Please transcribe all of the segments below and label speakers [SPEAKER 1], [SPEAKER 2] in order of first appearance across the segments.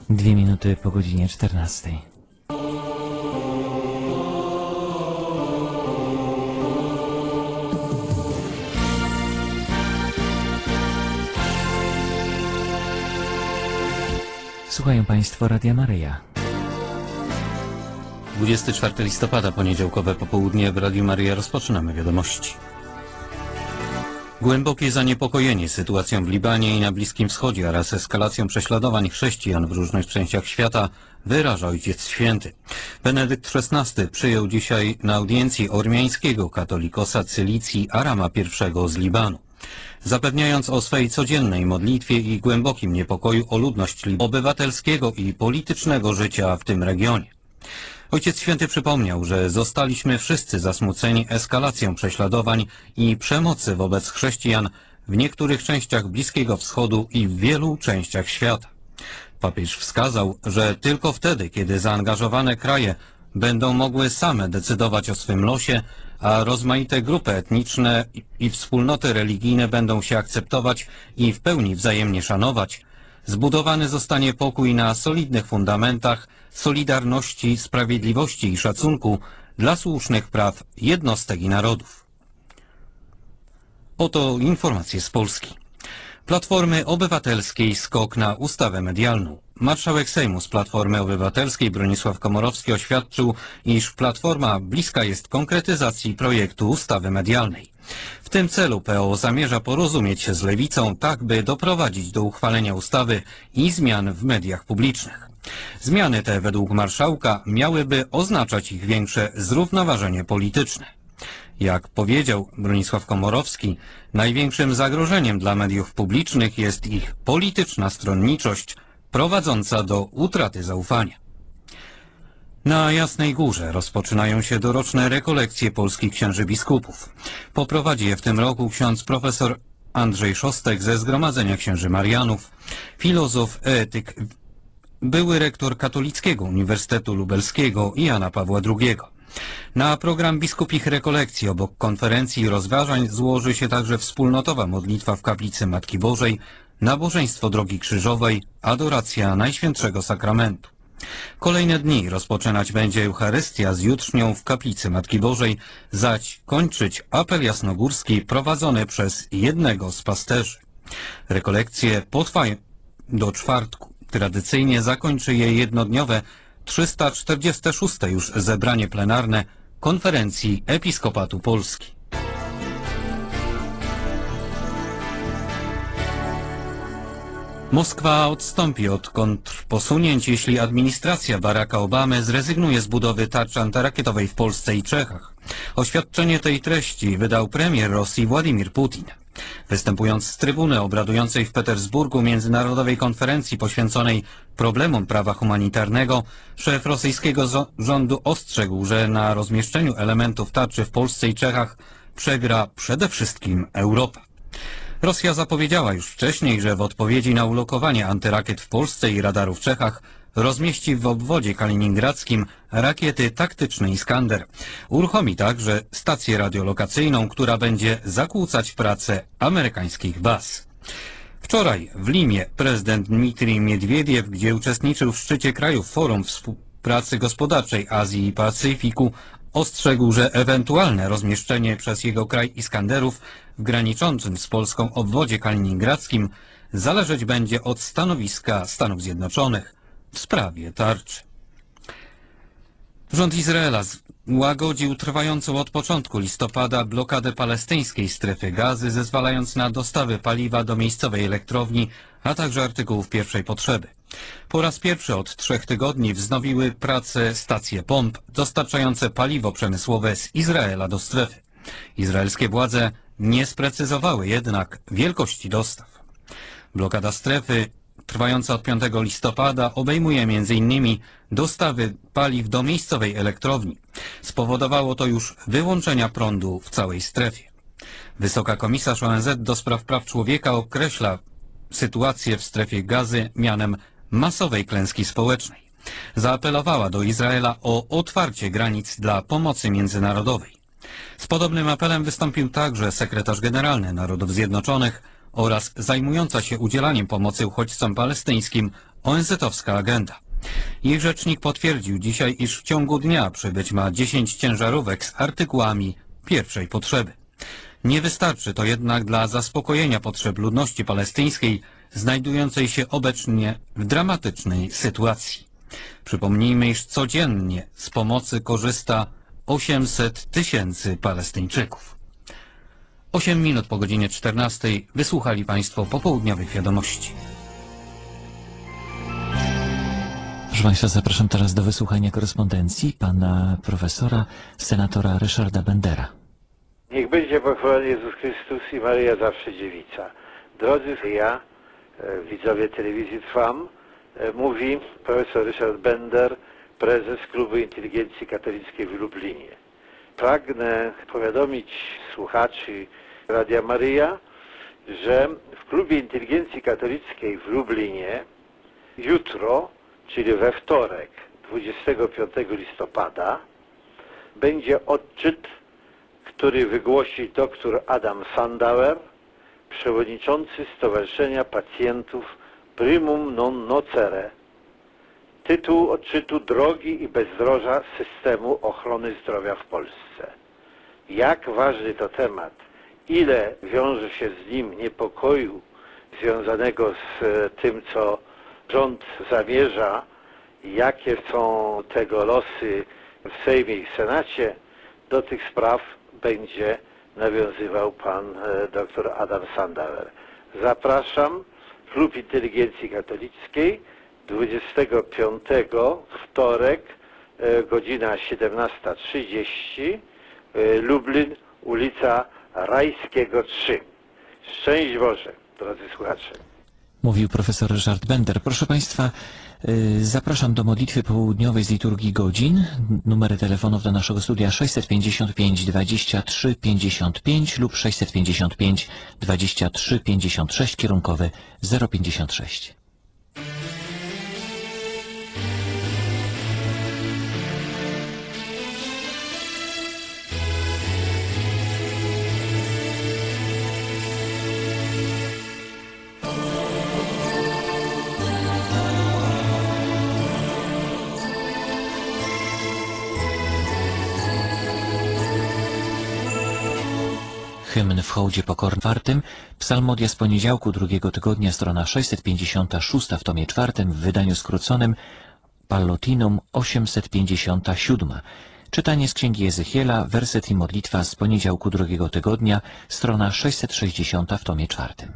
[SPEAKER 1] 2 minuty po godzinie 14. Słuchają Państwo Radia Maryja.
[SPEAKER 2] 24 listopada, poniedziałkowe popołudnie w Radiu Maryja. Rozpoczynamy wiadomości. Głębokie zaniepokojenie sytuacją w Libanie i na Bliskim Wschodzie oraz eskalacją prześladowań chrześcijan w różnych częściach świata wyraża Ojciec Święty. Benedykt XVI przyjął dzisiaj na audiencji ormiańskiego katolikosa Cylicji Arama I z Libanu, zapewniając o swej codziennej modlitwie i głębokim niepokoju o ludność obywatelskiego i politycznego życia w tym regionie. Ojciec Święty przypomniał, że zostaliśmy wszyscy zasmuceni eskalacją prześladowań i przemocy wobec chrześcijan w niektórych częściach Bliskiego Wschodu i w wielu częściach świata. Papież wskazał, że tylko wtedy, kiedy zaangażowane kraje będą mogły same decydować o swym losie, a rozmaite grupy etniczne i wspólnoty religijne będą się akceptować i w pełni wzajemnie szanować, zbudowany zostanie pokój na solidnych fundamentach solidarności, sprawiedliwości i szacunku dla słusznych praw jednostek i narodów. Oto informacje z Polski. Platformy Obywatelskiej skok na ustawę medialną. Marszałek Sejmu z Platformy Obywatelskiej Bronisław Komorowski oświadczył, iż Platforma bliska jest konkretyzacji projektu ustawy medialnej. W tym celu PO zamierza porozumieć się z Lewicą, tak by doprowadzić do uchwalenia ustawy i zmian w mediach publicznych. Zmiany te według marszałka miałyby oznaczać ich większe zrównoważenie polityczne. Jak powiedział Bronisław Komorowski, największym zagrożeniem dla mediów publicznych jest ich polityczna stronniczość prowadząca do utraty zaufania. Na Jasnej Górze rozpoczynają się doroczne rekolekcje polskich księży biskupów. Poprowadzi je w tym roku ksiądz profesor Andrzej Szostek ze Zgromadzenia Księży Marianów, filozof, etyk, były rektor Katolickiego Uniwersytetu Lubelskiego i Jana Pawła II. Na program biskupich rekolekcji obok konferencji i rozważań złoży się także wspólnotowa modlitwa w kaplicy Matki Bożej, nabożeństwo Drogi Krzyżowej, adoracja Najświętszego Sakramentu. Kolejne dni rozpoczynać będzie Eucharystia z jutrznią w kaplicy Matki Bożej, zaś kończyć apel jasnogórski prowadzony przez jednego z pasterzy. Rekolekcje potrwają do czwartku. Tradycyjnie zakończy je jednodniowe 346. już zebranie plenarne Konferencji Episkopatu Polski. Moskwa odstąpi od kontrposunięć, jeśli administracja Baracka Obamy zrezygnuje z budowy tarczy antyrakietowej w Polsce i Czechach. Oświadczenie tej treści wydał premier Rosji Władimir Putin. Występując z trybuny obradującej w Petersburgu międzynarodowej konferencji poświęconej problemom prawa humanitarnego, szef rosyjskiego rządu ostrzegł, że na rozmieszczeniu elementów tarczy w Polsce i Czechach przegra przede wszystkim Europa. Rosja zapowiedziała już wcześniej, że w odpowiedzi na ulokowanie antyrakiet w Polsce i radaru w Czechach rozmieści w obwodzie kaliningradzkim rakiety taktyczne Iskander. Uruchomi także stację radiolokacyjną, która będzie zakłócać pracę amerykańskich baz. Wczoraj w Limie prezydent Dmitrij Miedwiediew, gdzie uczestniczył w szczycie krajów Forum Współpracy Gospodarczej Azji i Pacyfiku, ostrzegł, że ewentualne rozmieszczenie przez jego kraj Iskanderów w graniczącym z Polską obwodzie kaliningradzkim zależeć będzie od stanowiska Stanów Zjednoczonych w sprawie tarczy. Rząd Izraela łagodził trwającą od początku listopada blokadę palestyńskiej strefy Gazy, zezwalając na dostawy paliwa do miejscowej elektrowni, a także artykułów pierwszej potrzeby. Po raz pierwszy od 3 tygodni wznowiły pracę stacje pomp dostarczające paliwo przemysłowe z Izraela do strefy. Izraelskie władze nie sprecyzowały jednak wielkości dostaw. Blokada strefy trwająca od 5 listopada obejmuje m.in. dostawy paliw do miejscowej elektrowni. Spowodowało to już wyłączenia prądu w całej strefie. Wysoka komisarz ONZ do spraw praw człowieka określa sytuację w strefie Gazy mianem masowej klęski społecznej. Zaapelowała do Izraela o otwarcie granic dla pomocy międzynarodowej. Z podobnym apelem wystąpił także sekretarz generalny Narodów Zjednoczonych oraz zajmująca się udzielaniem pomocy uchodźcom palestyńskim ONZ-owska agenda. Jej rzecznik potwierdził dzisiaj, iż w ciągu dnia przybyć ma 10 ciężarówek z artykułami pierwszej potrzeby. Nie wystarczy to jednak dla zaspokojenia potrzeb ludności palestyńskiej, znajdującej się obecnie w dramatycznej sytuacji. Przypomnijmy, iż codziennie z pomocy korzysta 800 000 Palestyńczyków. 8 minut po godzinie 14 wysłuchali Państwo popołudniowych wiadomości.
[SPEAKER 1] Proszę Państwa, zapraszam teraz do wysłuchania korespondencji pana profesora, senatora Ryszarda Bendera.
[SPEAKER 3] Niech będzie pochwalony Jezus Chrystus i Maryja zawsze dziewica. Drodzy, ja, widzowie telewizji Trwam, mówi profesor Ryszard Bender, prezes Klubu Inteligencji Katolickiej w Lublinie. Pragnę powiadomić słuchaczy Radia Maryja, że w Klubie Inteligencji Katolickiej w Lublinie jutro, czyli we wtorek, 25 listopada, będzie odczyt, który wygłosi dr Adam Sandauer, przewodniczący Stowarzyszenia Pacjentów Primum Non Nocere. Tytuł odczytu: Drogi i bezdroża systemu ochrony zdrowia w Polsce. Jak ważny to temat, ile wiąże się z nim niepokoju związanego z tym, co rząd zamierza, jakie są tego losy w Sejmie i w Senacie, do tych spraw będzie nawiązywał pan dr Adam Sandauer. Zapraszam. Klub Inteligencji Katolickiej, 25 wtorek, godzina 17:30, Lublin, ulica Rajskiego 3. Szczęść Boże, drodzy słuchacze.
[SPEAKER 1] Mówił profesor Ryszard Bender. Proszę Państwa, zapraszam do modlitwy południowej z liturgii godzin. Numery telefonów do naszego studia 655 23 55 lub 655 23 56, kierunkowy 056. Hymn w hołdzie pokornym czwartym, psalmodia z poniedziałku drugiego tygodnia, strona 656 w tomie czwartym, w wydaniu skróconym Pallotinum 857. Czytanie z księgi Ezechiela, werset i modlitwa z poniedziałku drugiego tygodnia, strona 660 w tomie czwartym.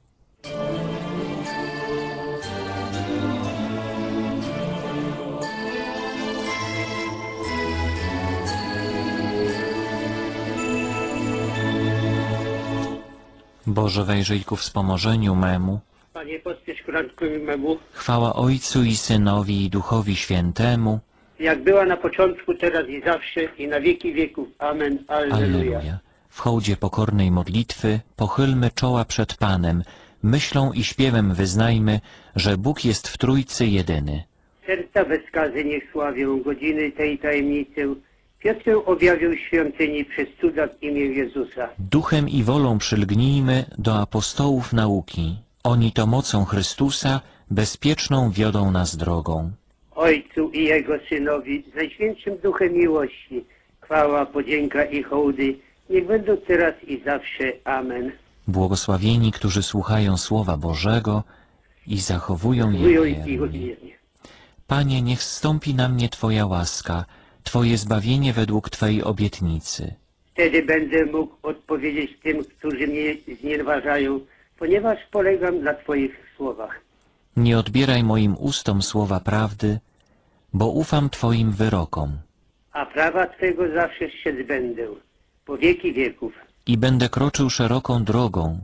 [SPEAKER 1] Boże, wejrzyj ku wspomożeniu memu.
[SPEAKER 4] Panie, pospiesz ku ratunkowemu memu.
[SPEAKER 1] Chwała Ojcu i Synowi i Duchowi Świętemu.
[SPEAKER 4] Jak była na początku, teraz i zawsze, i na wieki wieków. Amen. Alleluja.
[SPEAKER 1] Alleluja. W hołdzie pokornej modlitwy pochylmy czoła przed Panem, myślą i śpiewem wyznajmy, że Bóg jest w Trójcy jedyny.
[SPEAKER 4] Serca bez skazy niech sławią godziny tej tajemnicy. Piotrem objawił świątyni przez cuda w imię Jezusa.
[SPEAKER 1] Duchem i wolą przylgnijmy do apostołów nauki. Oni to mocą Chrystusa bezpieczną wiodą nas drogą.
[SPEAKER 4] Ojcu i Jego Synowi, z Najświętszym Duchem miłości, chwała, podzięka i hołdy, niech będą teraz i zawsze. Amen.
[SPEAKER 1] Błogosławieni, którzy słuchają Słowa Bożego i zachowują je wiernie. Panie, niech zstąpi na mnie Twoja łaska, Twoje zbawienie według Twej obietnicy.
[SPEAKER 4] Wtedy będę mógł odpowiedzieć tym, którzy mnie znieważają, ponieważ polegam na Twoich słowach.
[SPEAKER 1] Nie odbieraj moim ustom słowa prawdy, bo ufam Twoim wyrokom.
[SPEAKER 4] A prawa Twego zawsze strzec będę, po wieki wieków.
[SPEAKER 1] I będę kroczył szeroką drogą,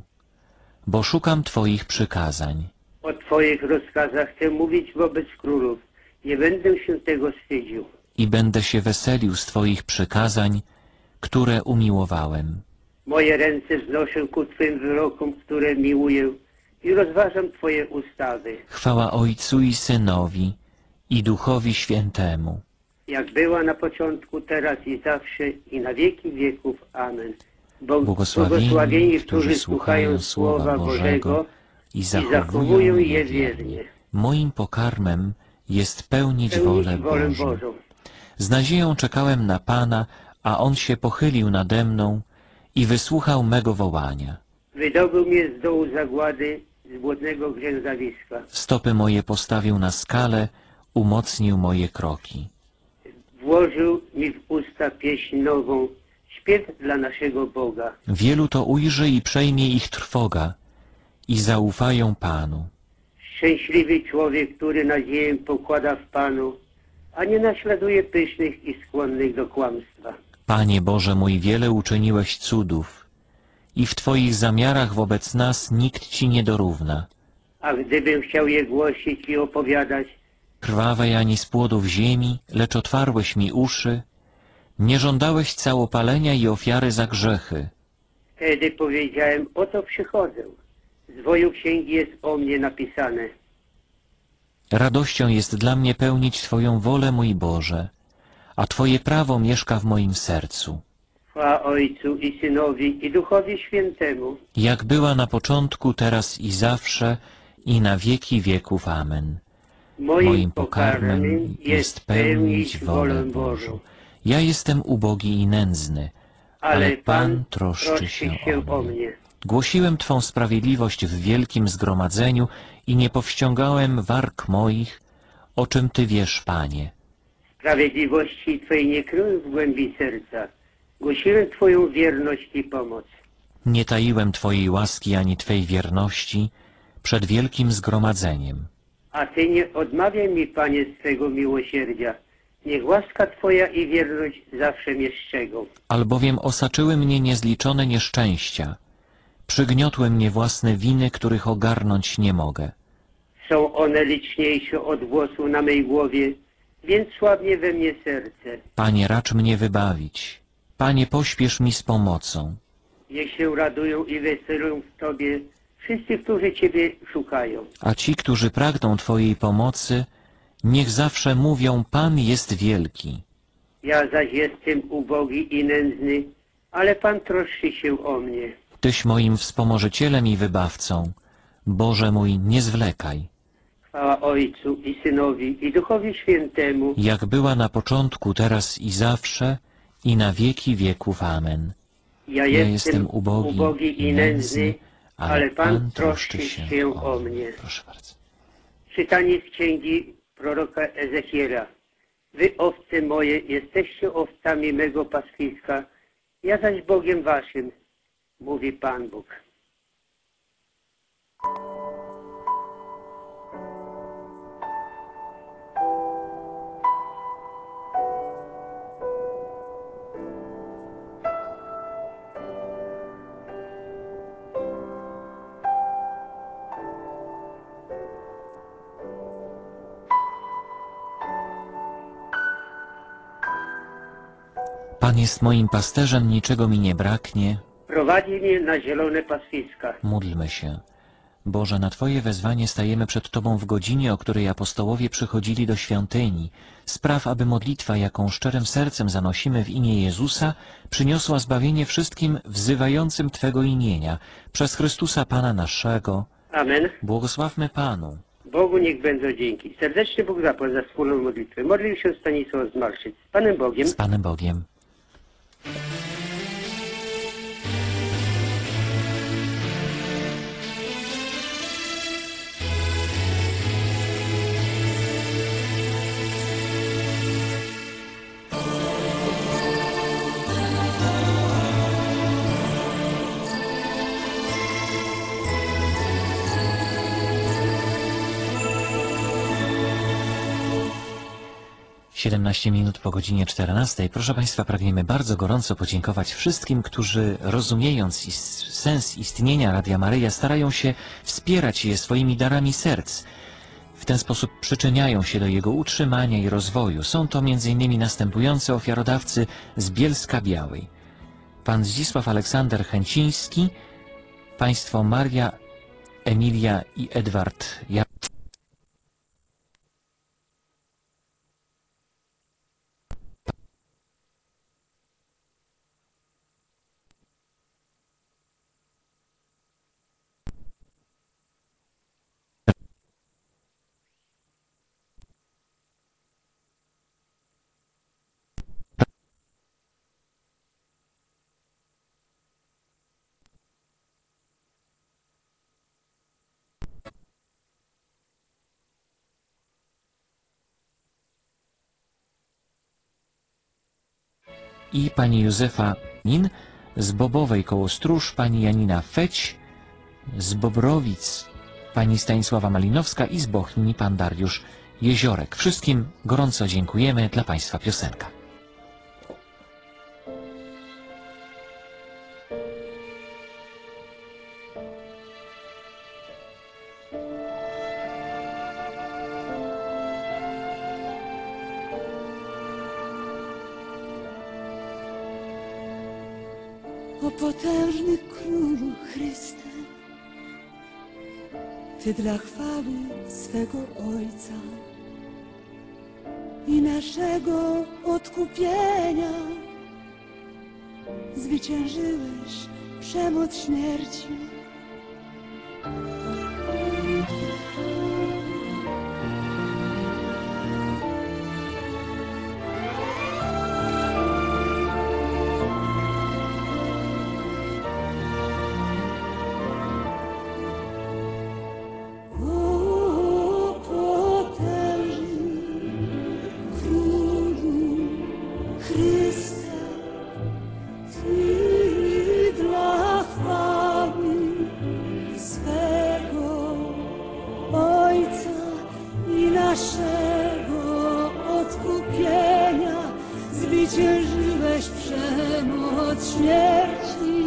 [SPEAKER 1] bo szukam Twoich przykazań.
[SPEAKER 4] O Twoich rozkazach chcę mówić wobec królów, nie będę się tego wstydził.
[SPEAKER 1] I będę się weselił z Twoich przykazań, które umiłowałem.
[SPEAKER 4] Moje ręce wznoszę ku Twym wyrokom, które miłuję, i rozważam Twoje ustawy.
[SPEAKER 1] Chwała Ojcu i Synowi i Duchowi Świętemu.
[SPEAKER 4] Jak była na początku, teraz i zawsze, i na wieki wieków. Amen.
[SPEAKER 1] Błogosławieni, którzy słuchają Słowa Bożego i zachowują je wiernie. Moim pokarmem jest pełnić wolę Bożą.
[SPEAKER 4] Bożą.
[SPEAKER 1] Z nadzieją czekałem na Pana, a On się pochylił nade mną i wysłuchał mego wołania.
[SPEAKER 4] Wydobył mnie z dołu zagłady, z błotnego grzęzawiska.
[SPEAKER 1] Stopy moje postawił na skale, umocnił moje kroki.
[SPEAKER 4] Włożył mi w usta pieśń nową, śpiew dla naszego Boga.
[SPEAKER 1] Wielu to ujrzy i przejmie ich trwoga i zaufają Panu.
[SPEAKER 4] Szczęśliwy człowiek, który nadzieję pokłada w Panu, a nie naśladuje pysznych i skłonnych do kłamstwa.
[SPEAKER 1] Panie Boże mój, wiele uczyniłeś cudów i w Twoich zamiarach wobec nas nikt Ci nie dorówna.
[SPEAKER 4] A gdybym chciał je głosić i opowiadać,
[SPEAKER 1] Krwawej ani z płodów ziemi, lecz otwarłeś mi uszy, nie żądałeś całopalenia i ofiary za grzechy.
[SPEAKER 4] wtedy powiedziałem, oto przychodzę. Z woju księgi jest o mnie napisane.
[SPEAKER 1] Radością jest dla mnie pełnić Twoją wolę, mój Boże, a Twoje prawo mieszka w moim sercu.
[SPEAKER 4] Chwała Ojcu i Synowi i Duchowi Świętemu,
[SPEAKER 1] Jak była na początku, teraz i zawsze, i na wieki wieków. Amen. Moim pokarmem jest pełnić wolę Bożą. Ja jestem ubogi i nędzny, ale Pan troszczy się o mnie. Głosiłem Twą sprawiedliwość w wielkim zgromadzeniu i nie powściągałem warg moich, o czym Ty wiesz, Panie.
[SPEAKER 4] Sprawiedliwości Twej nie kryłem w głębi serca. Głosiłem Twoją wierność i pomoc.
[SPEAKER 1] Nie taiłem Twojej łaski ani Twej wierności przed wielkim zgromadzeniem.
[SPEAKER 4] A Ty nie odmawiaj mi, Panie, swego miłosierdzia. Niech łaska Twoja i wierność zawsze mnie strzegą.
[SPEAKER 1] Albowiem osaczyły mnie niezliczone nieszczęścia. Przygniotły mnie własne winy, których ogarnąć nie mogę.
[SPEAKER 4] Są one liczniejsze od włosów na mej głowie, więc słabnie we mnie serce.
[SPEAKER 1] Panie, racz mnie wybawić. Panie, pośpiesz mi z pomocą.
[SPEAKER 4] Niech się radują i weselują w Tobie wszyscy, którzy Ciebie szukają.
[SPEAKER 1] A ci, którzy pragną Twojej pomocy, niech zawsze mówią, Pan jest wielki.
[SPEAKER 4] Ja zaś jestem ubogi i nędzny, ale Pan troszczy się o mnie.
[SPEAKER 1] Tyś moim wspomożycielem i wybawcą. Boże mój, nie zwlekaj.
[SPEAKER 4] Chwała Ojcu i Synowi i Duchowi Świętemu,
[SPEAKER 1] Jak była na początku, teraz i zawsze, i na wieki wieków. Amen.
[SPEAKER 4] ja
[SPEAKER 1] Ja
[SPEAKER 4] jestem
[SPEAKER 1] jestem
[SPEAKER 4] ubogi i nędzny, ale Pan troszczy się o mnie.
[SPEAKER 1] Proszę bardzo.
[SPEAKER 4] Czytanie z księgi proroka Ezechiela. Wy, owce moje, jesteście owcami mego pastwiska, ja zaś Bogiem waszym, mówi Pan Bóg.
[SPEAKER 1] Pan jest moim pasterzem, niczego mi nie braknie.
[SPEAKER 4] Prowadzi mnie na zielone pastwiska.
[SPEAKER 1] Módlmy się. Boże, na Twoje wezwanie stajemy przed Tobą w godzinie, o której apostołowie przychodzili do świątyni. Spraw, aby modlitwa, jaką szczerym sercem zanosimy w imię Jezusa, przyniosła zbawienie wszystkim wzywającym Twego imienia. Przez Chrystusa Pana naszego.
[SPEAKER 4] Amen.
[SPEAKER 1] Błogosławmy Panu.
[SPEAKER 4] Bogu niech będą dzięki. Serdecznie Bóg zapłać za wspólną modlitwę. Modlił się Stanisław z Marszyc. Z Panem Bogiem.
[SPEAKER 1] Z Panem Bogiem. Siedemnaście minut po godzinie 14. Proszę Państwa, pragniemy bardzo gorąco podziękować wszystkim, którzy rozumiejąc sens istnienia Radia Maryja starają się wspierać je swoimi darami serc. W ten sposób przyczyniają się do jego utrzymania i rozwoju. Są to m.in. następujące ofiarodawcy z Bielska Białej. Pan Zdzisław Aleksander Chęciński, Państwo Maria, Emilia i Edward i pani Józefa Nin, z Bobowej koło Stróż pani Janina Feć, z Bobrowic pani Stanisława Malinowska i z Bochni pan Dariusz Jeziorek. Wszystkim gorąco dziękujemy. Dla państwa piosenka.
[SPEAKER 5] O potężny Królu Chryste, Ty dla chwały swego Ojca i naszego odkupienia zwyciężyłeś przemoc śmierci. Naszego odkupienia zwyciężyłeś przemoc śmierci.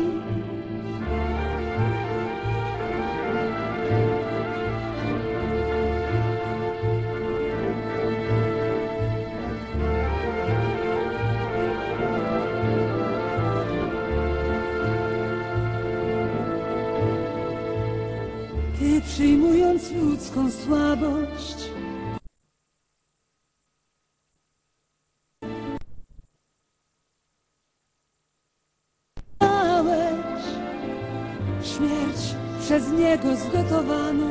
[SPEAKER 5] Ty, przyjmując ludzką słabość, śmierć przez Niego zgotowaną.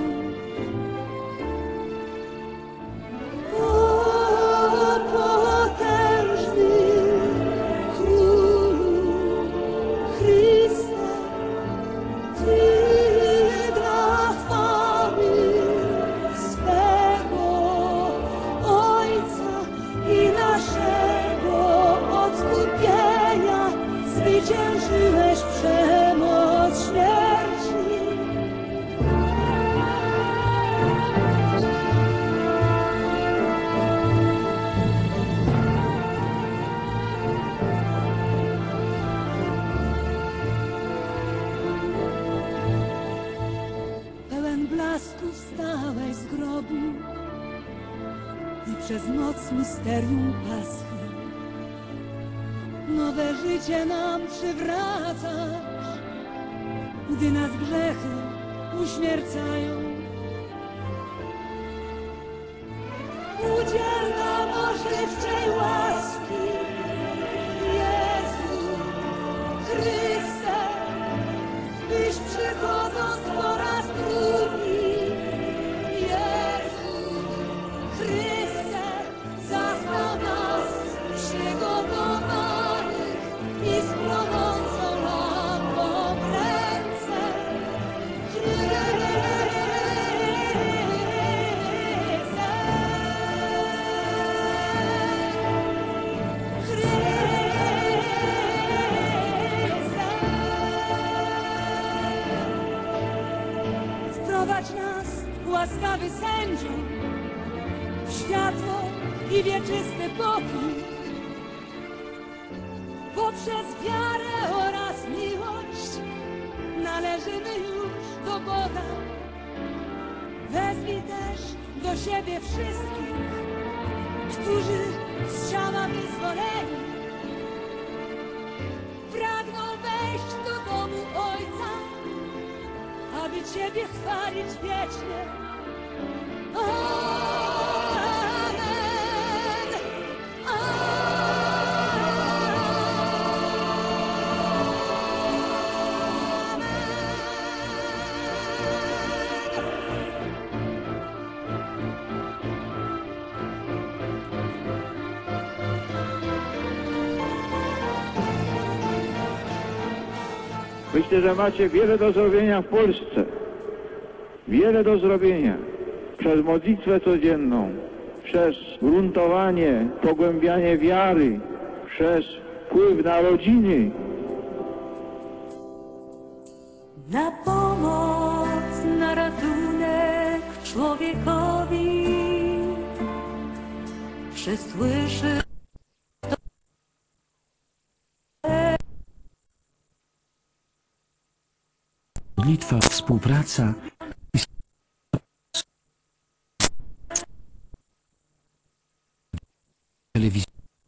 [SPEAKER 5] O potężny Królu Chryste, Ty dla chwały swego Ojca i naszego odkupienia zwyciężyłeś przemoc śmierci. Pełen blasku wstałeś z grobu i przez noc misterium Paschy nowe życie nam przywracasz, gdy nas grzechy uśmiercają. Udziel nam ożywczej łaski, Jezu Chryste, byś przychodząc po raz drugi, Jezu Chryste, zastał nas przygotowanych i z płonącą lampą w ręce. Wprowadź nas, łaskawy sędziu, w światło i wieczysty pokój. Poprzez wiarę oraz miłość należymy już do Boga. Wezwij też do siebie wszystkich, którzy z ciała wyzwoleni pragną wejść do domu Ojca, aby Ciebie chwalić wiecznie. Amen.
[SPEAKER 6] Myślę, że macie wiele do zrobienia w Polsce. Wiele do zrobienia. Przez modlitwę codzienną, przez gruntowanie, pogłębianie wiary, przez wpływ na rodziny.
[SPEAKER 5] Na pomoc, na ratunek człowiekowi przysłyszy
[SPEAKER 7] Modlitwa, współpraca telewizji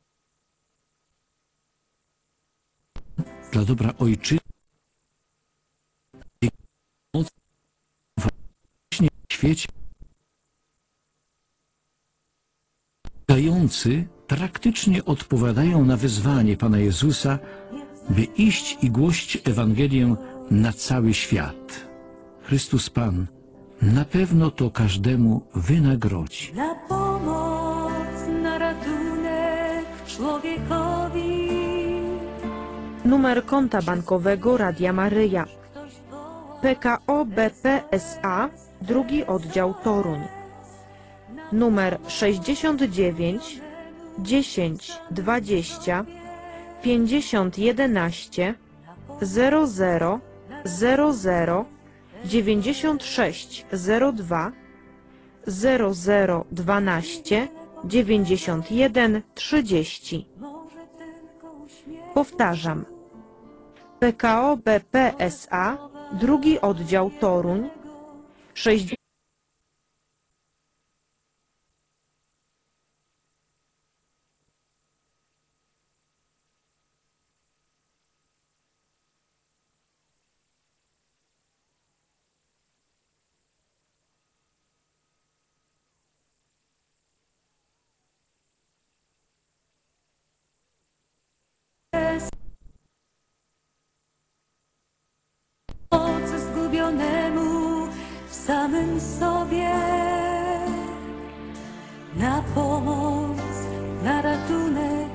[SPEAKER 7] dla dobra ojczyzny w świecie dający praktycznie odpowiadają na wezwanie Pana Jezusa, by iść i głosić Ewangelię na cały świat. Chrystus Pan na pewno to każdemu wynagrodzi.
[SPEAKER 5] na pomoc, na ratunek człowiekowi.
[SPEAKER 8] Numer konta bankowego Radia Maryja.
[SPEAKER 5] Ktoś woła
[SPEAKER 8] PKO BP SA, drugi oddział Toruń. Numer 69 10 20 50 11 00 00 96 02 00 12 91 30.
[SPEAKER 5] może tylko uśmiech.
[SPEAKER 8] Powtarzam. PKO BP SA, drugi oddział Toruń, 60
[SPEAKER 5] Pomoc zgubionemu w samym sobie. Na pomoc, na ratunek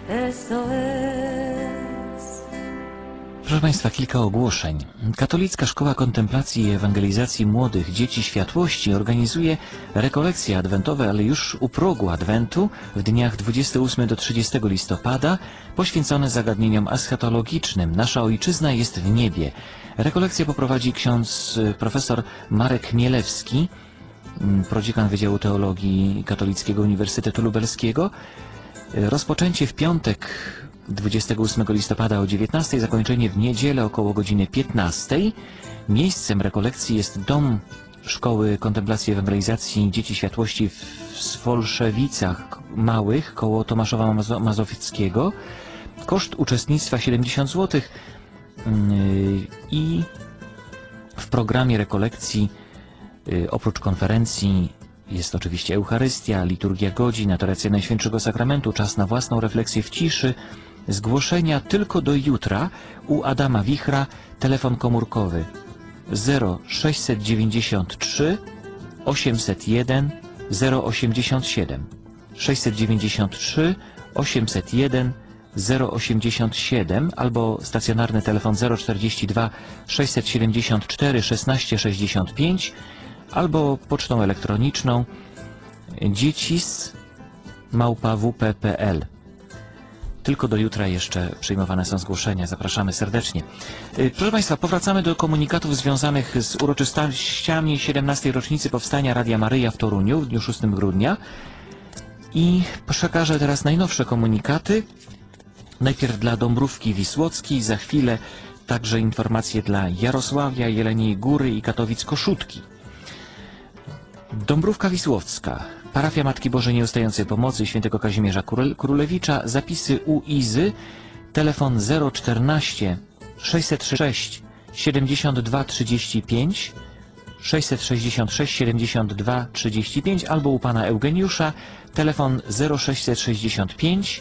[SPEAKER 5] SOS.
[SPEAKER 1] Proszę Państwa, kilka ogłoszeń. Katolicka Szkoła Kontemplacji i Ewangelizacji Młodych Dzieci Światłości organizuje rekolekcje adwentowe, ale już u progu Adwentu w dniach 28 do 30 listopada, poświęcone zagadnieniom eschatologicznym. Nasza Ojczyzna jest w niebie. Rekolekcję poprowadzi ksiądz profesor Marek Chmielewski, prodziekan Wydziału Teologii Katolickiego Uniwersytetu Lubelskiego. Rozpoczęcie w piątek 28 listopada o 19, zakończenie w niedzielę około godziny 15. Miejscem rekolekcji jest Dom Szkoły Kontemplacji i Ewangelizacji Dzieci Światłości w Swolszewicach Małych koło Tomaszowa Mazowieckiego. Koszt uczestnictwa 70 zł i w programie rekolekcji oprócz konferencji jest oczywiście Eucharystia, liturgia godzin, adoracja Najświętszego Sakramentu, czas na własną refleksję w ciszy. Zgłoszenia tylko do jutra u Adama Wichra, telefon komórkowy 0693 801 087 693 801 087 albo stacjonarny telefon 042 674 1665 albo pocztą elektroniczną dziecis@wp.pl. Tylko do jutra jeszcze przyjmowane są zgłoszenia. Zapraszamy serdecznie. Proszę Państwa, powracamy do komunikatów związanych z uroczystościami 17. rocznicy powstania Radia Maryja w Toruniu w dniu 6 grudnia. I przekażę teraz najnowsze komunikaty. Najpierw dla Dąbrówki Wisłockiej, za chwilę także informacje dla Jarosławia, Jeleniej Góry i Katowic-Koszutki. Dąbrówka Wisłocka, parafia Matki Bożej Nieustającej Pomocy Świętego Kazimierza Królewicza, zapisy u Izy, telefon 014 606 72 35, 666 72 35 albo u pana Eugeniusza, telefon 0665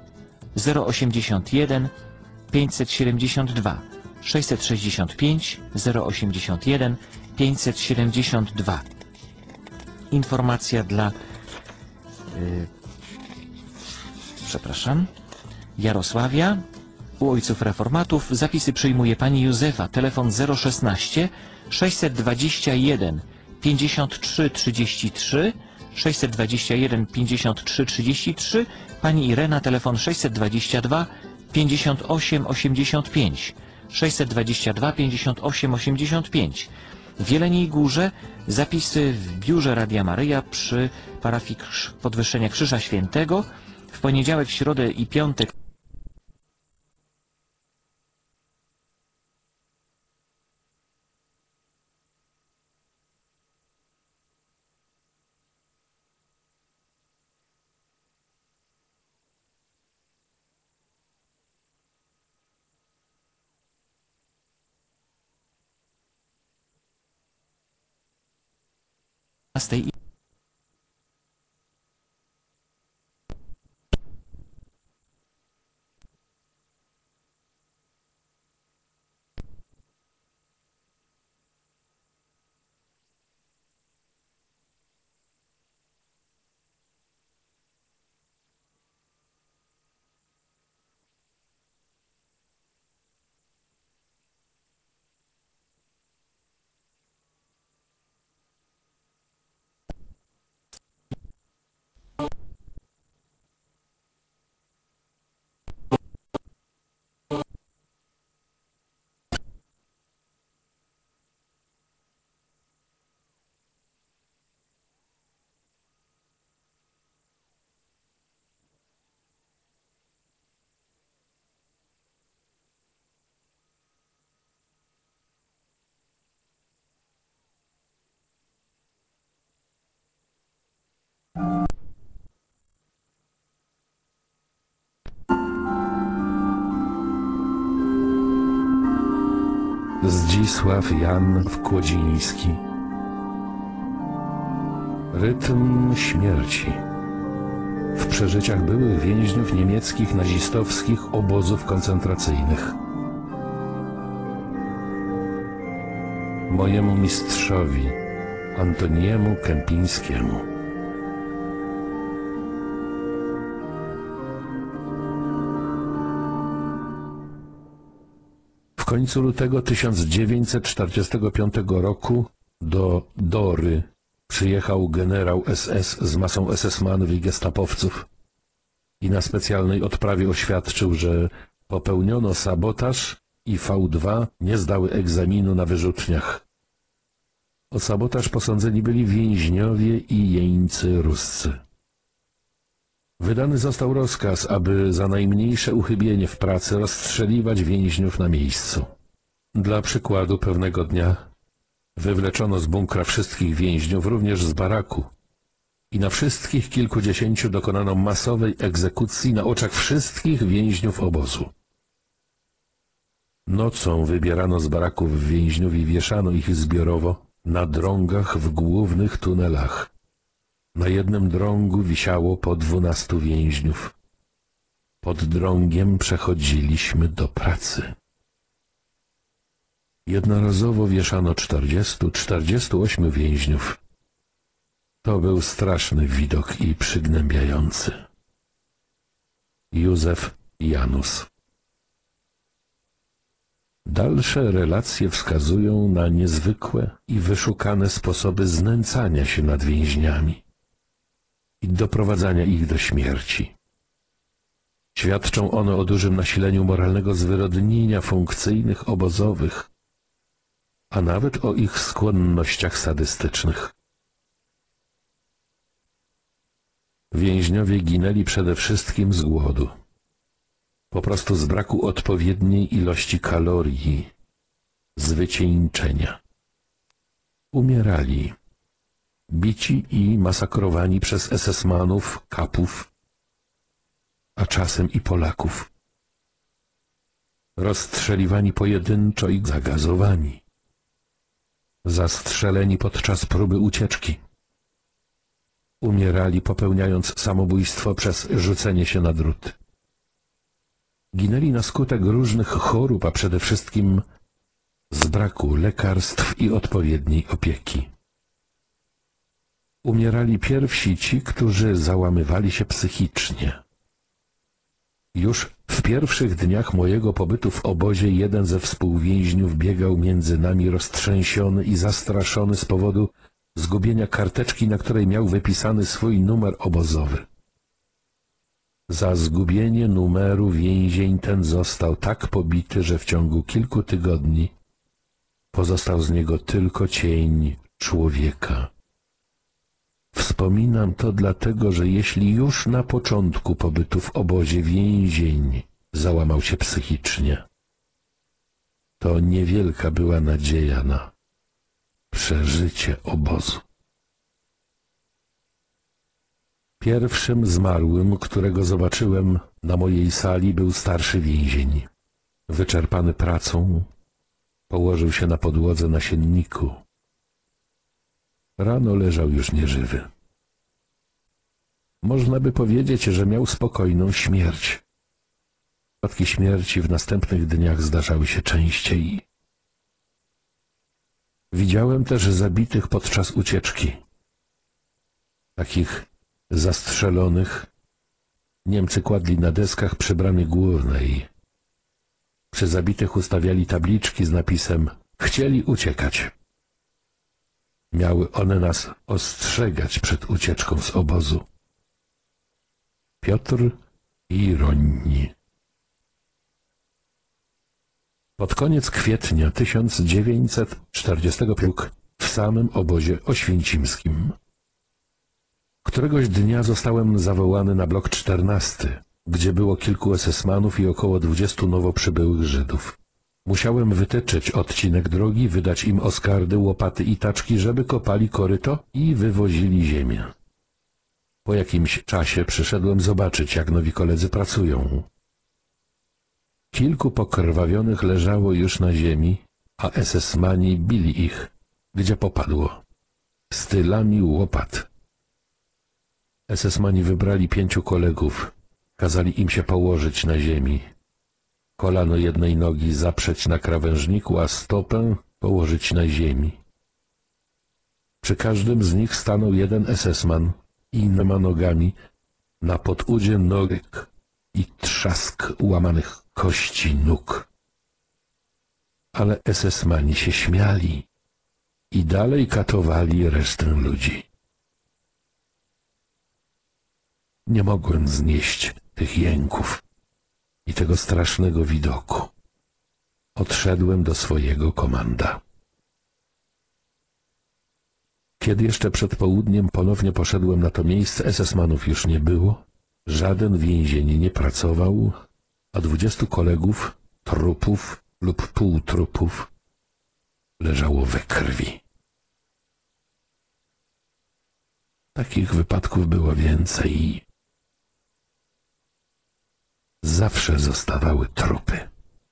[SPEAKER 1] 081 572, 665 081 572. Informacja dla Jarosławia, u ojców reformatów. Zapisy przyjmuje pani Józefa, telefon 016 621 53 33, 621 53 33, pani Irena, telefon 622 58 85, 622 58 85. W Jeleniej Górze zapisy w biurze Radia Maryja przy parafii Podwyższenia Krzyża Świętego w poniedziałek, środę i piątek.
[SPEAKER 9] Zdzisław Jan Wkłodziński. Rytm śmierci. W przeżyciach byłych więźniów niemieckich nazistowskich obozów koncentracyjnych. Mojemu mistrzowi, Antoniemu Kępińskiemu. W końcu lutego 1945 roku do Dory przyjechał generał SS z masą SS-manów i gestapowców i na specjalnej odprawie oświadczył, że popełniono sabotaż i V2 nie zdały egzaminu na wyrzutniach. O sabotaż posądzeni byli więźniowie i jeńcy ruscy. Wydany został rozkaz, aby za najmniejsze uchybienie w pracy rozstrzeliwać więźniów na miejscu. Dla przykładu pewnego dnia wywleczono z bunkra wszystkich więźniów, również z baraku, i na wszystkich kilkudziesięciu dokonano masowej egzekucji na oczach wszystkich więźniów obozu. Nocą wybierano z baraków więźniów i wieszano ich zbiorowo na drągach w głównych tunelach. Na jednym drągu wisiało po 12 więźniów. Pod drągiem przechodziliśmy do pracy. Jednorazowo wieszano 48 więźniów. To był straszny widok i przygnębiający. Józef Janus. Dalsze relacje wskazują na niezwykłe i wyszukane sposoby znęcania się nad więźniami i doprowadzania ich do śmierci. Świadczą one o dużym nasileniu moralnego zwyrodnienia funkcyjnych obozowych, a nawet o ich skłonnościach sadystycznych. Więźniowie ginęli przede wszystkim z głodu, po prostu z braku odpowiedniej ilości kalorii, z wycieńczenia. Umierali, bici i masakrowani przez SS-manów, kapów, a czasem i Polaków. Rozstrzeliwani pojedynczo i zagazowani. Zastrzeleni podczas próby ucieczki. Umierali, popełniając samobójstwo przez rzucenie się na drut. Ginęli na skutek różnych chorób, a przede wszystkim z braku lekarstw i odpowiedniej opieki. Umierali pierwsi ci, którzy załamywali się psychicznie. Już w pierwszych dniach mojego pobytu w obozie jeden ze współwięźniów biegał między nami roztrzęsiony i zastraszony z powodu zgubienia karteczki, na której miał wypisany swój numer obozowy. Za zgubienie numeru więzień ten został tak pobity, że w ciągu kilku tygodni pozostał z niego tylko cień człowieka. Wspominam to dlatego, że jeśli już na początku pobytu w obozie więzień załamał się psychicznie, to niewielka była nadzieja na przeżycie obozu. Pierwszym zmarłym, którego zobaczyłem na mojej sali, był starszy więzień. Wyczerpany pracą, położył się na podłodze na sienniku. Rano leżał już nieżywy. Można by powiedzieć, że miał spokojną śmierć. Przypadki śmierci w następnych dniach zdarzały się częściej. Widziałem też zabitych podczas ucieczki. Takich zastrzelonych Niemcy kładli na deskach przy bramie głównej. Przy zabitych ustawiali tabliczki z napisem „Chcieli uciekać”. Miały one nas ostrzegać przed ucieczką z obozu. Piotr i Ronni. Pod koniec kwietnia 1945 w samym obozie oświęcimskim. Któregoś dnia zostałem zawołany na blok 14, gdzie było kilku SS-manów i około 20 nowo przybyłych Żydów. Musiałem wytyczyć odcinek drogi, wydać im oskardy, łopaty i taczki, żeby kopali koryto i wywozili ziemię. Po jakimś czasie przyszedłem zobaczyć, jak nowi koledzy pracują. Kilku pokrwawionych leżało już na ziemi, a SS-mani bili ich, gdzie popadło, stylami łopat. SS-mani wybrali 5 kolegów, kazali im się położyć na ziemi. Kolano jednej nogi zaprzeć na krawężniku, a stopę położyć na ziemi. Przy każdym z nich stanął jeden SS-man i innoma nogami na podudzie noryk i trzask łamanych kości nóg. Ale SS-mani się śmiali i dalej katowali resztę ludzi. Nie mogłem znieść tych jęków i tego strasznego widoku. Odszedłem do swojego komanda. Kiedy jeszcze przed południem ponownie poszedłem na to miejsce, SS-manów już nie było, żaden więzień nie pracował, a 20 kolegów, trupów lub półtrupów, leżało we krwi. Takich wypadków było więcej. Zawsze zostawały trupy.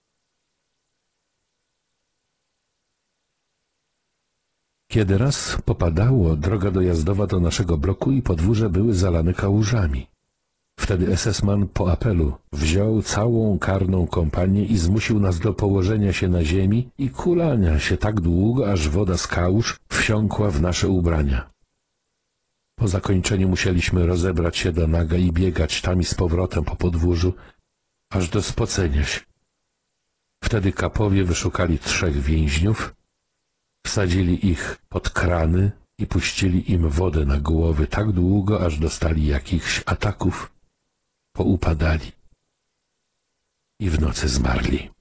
[SPEAKER 9] Kiedy raz popadało, droga dojazdowa do naszego bloku i podwórze były zalane kałużami. Wtedy SS-man po apelu wziął całą karną kompanię i zmusił nas do położenia się na ziemi i kulania się tak długo, aż woda z kałuż wsiąkła w nasze ubrania. Po zakończeniu musieliśmy rozebrać się do naga i biegać tam i z powrotem po podwórzu, aż do spocenia się. Wtedy kapowie wyszukali 3 więźniów, wsadzili ich pod krany i puścili im wodę na głowy tak długo, aż dostali jakichś ataków, poupadali i w nocy zmarli.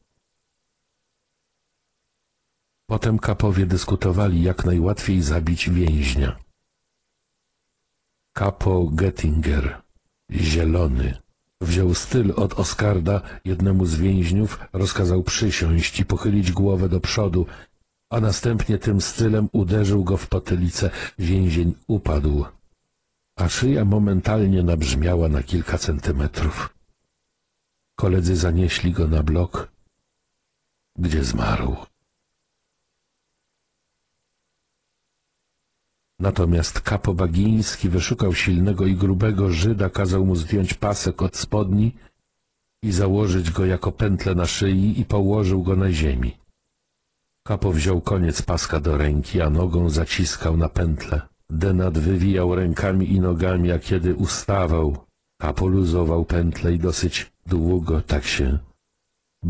[SPEAKER 9] Potem kapowie dyskutowali, jak najłatwiej zabić więźnia. Kapo Gettinger, zielony, wziął styl od Oskarda, jednemu z więźniów rozkazał przysiąść i pochylić głowę do przodu, a następnie tym stylem uderzył go w potylicę. Więzień upadł, a szyja momentalnie nabrzmiała na kilka centymetrów. Koledzy zanieśli go na blok, gdzie zmarł. Natomiast kapo Bagiński wyszukał silnego i grubego Żyda, kazał mu zdjąć pasek od spodni i założyć go jako pętlę na szyi i położył go na ziemi. Kapo wziął koniec paska do ręki, a nogą zaciskał na pętlę. Denat wywijał rękami i nogami, a kiedy ustawał, kapo luzował pętlę i dosyć długo tak się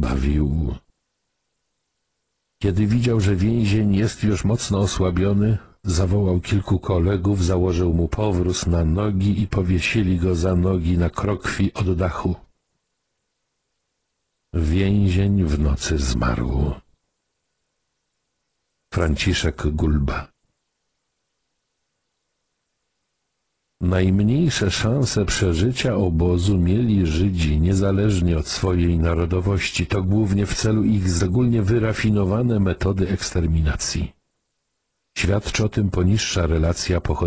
[SPEAKER 9] bawił. Kiedy widział, że więzień jest już mocno osłabiony, zawołał kilku kolegów, założył mu powróz na nogi i powiesili go za nogi na krokwi od dachu. Więzień w nocy zmarł. Franciszek Gulba. Najmniejsze szanse przeżycia obozu mieli Żydzi niezależnie od swojej narodowości, to głównie w celu ich szczególnie wyrafinowane metody eksterminacji. Świadczy o tym poniższa relacja pochodząca